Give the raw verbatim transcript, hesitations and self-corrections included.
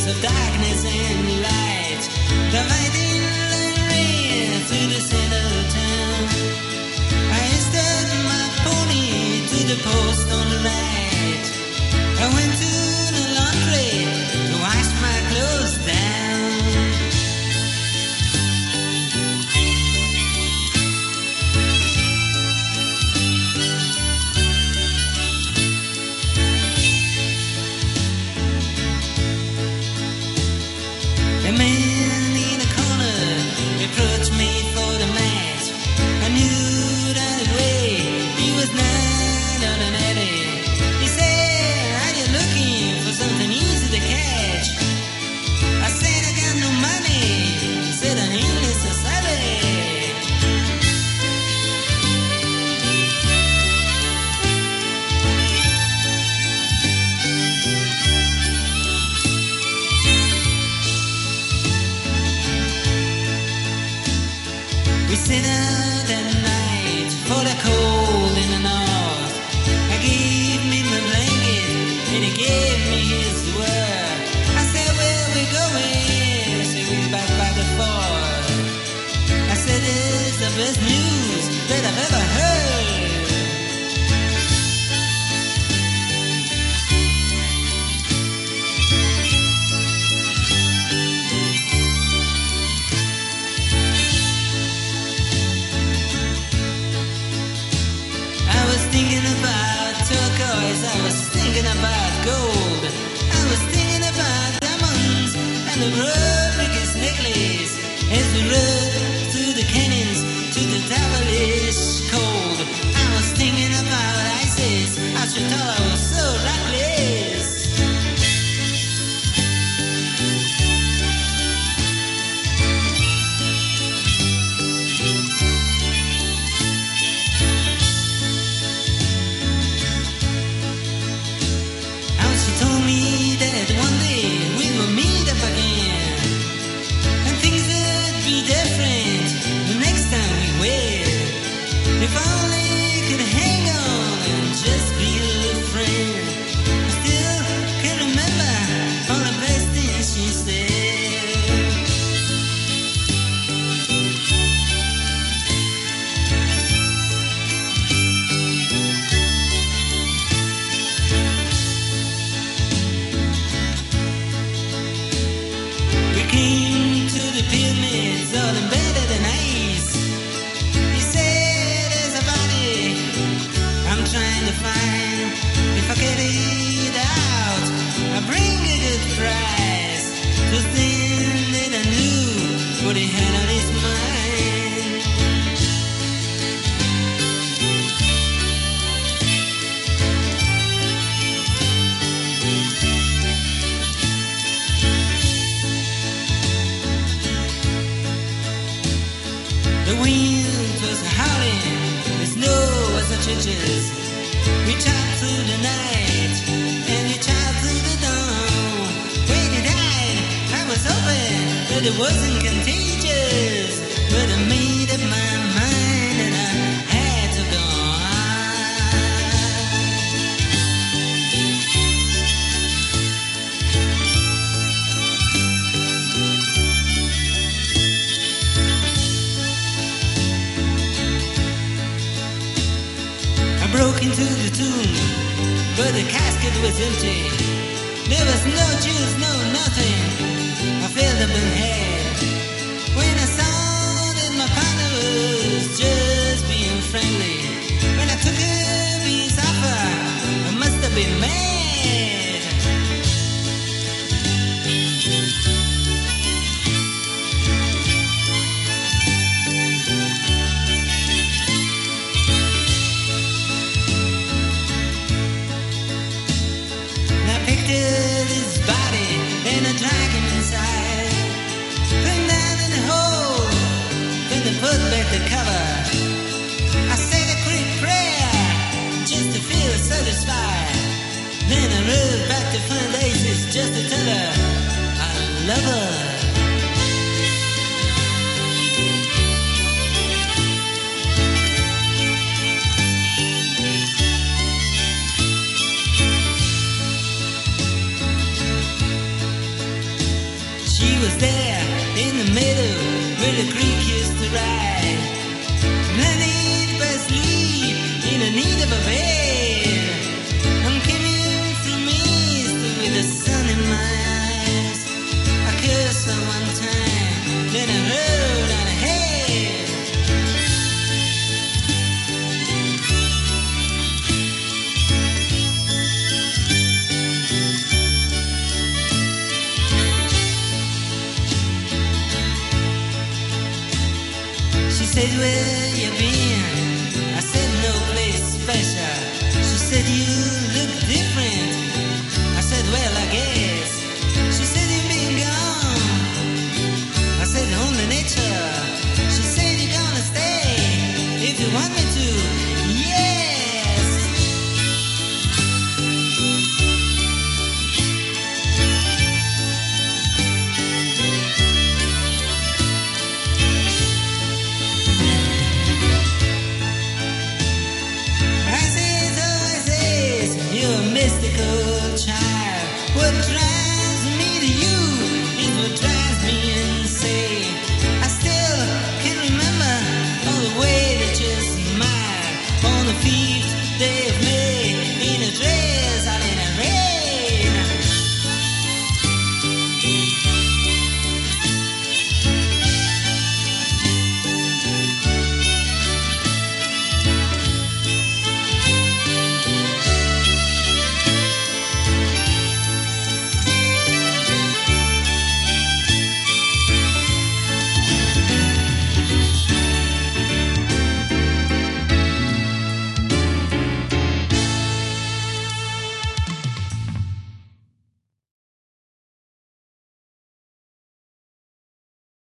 of darkness and light, dividing the rain through the center of town. I stepped my pony to the post on the right. I went to the laundry to wash my clothes down. The man in the corner approached me for the match. I knew right away he was not on an eddy. He said, "Are you looking for something easy to catch?" I said, "I got no money." He said, "I ain't necessary." We set out that night for the cold in the north. I gave me my blanket and he gave me his word. I said, "Where we going?" He said, "We back by the fort." I said, "This is the best news that I've ever heard." I was thinking about turquoise, I was thinking about gold, I was thinking about diamonds and the Rodriguez necklace. As we rode through the canyons to the devilish cold, I was thinking about Isis, I should tell I was so reckless. She told me that one day we will meet up again, and things would be different the next time we wed. If only could hang on and just be a friend. I still can remember all the best things she said. Came to the pyramids all embedded in ice. He said, "There's a body I'm trying to find. If I get it out, I'll bring a good price." Just then that I knew what he had on his mind. The wind was howling, the snow was the churches. We chopped through the night, and we chopped through the dawn. When he died, I was hoping that it wasn't contagious, but I made up my mind and I had to go I broke into the tomb, but the casket was empty. There was no juice, no nothing. I felt I'd been had. When I saw that my partner was just being friendly, when I took up his offer, I must have been mad. His body and I drag him inside, put him down in the hole, then I put back the cover. I said a quick prayer just to feel satisfied. Then I rode back to Flint Aces just to tell her I love her. was there in the meadow where the creek used to ride. Plenty of sleep in the need of a bed. I'm coming from east with the sun in my eyes. I cursed her one time, then I rode on ahead. She said, where you been? I said, no place special. She said, you look different. I said, well, I guess. She said, you've been gone. I said, only nature. She said, you're gonna stay if you want me to. Yes. I says, oh, I says, you're a mystical child. What try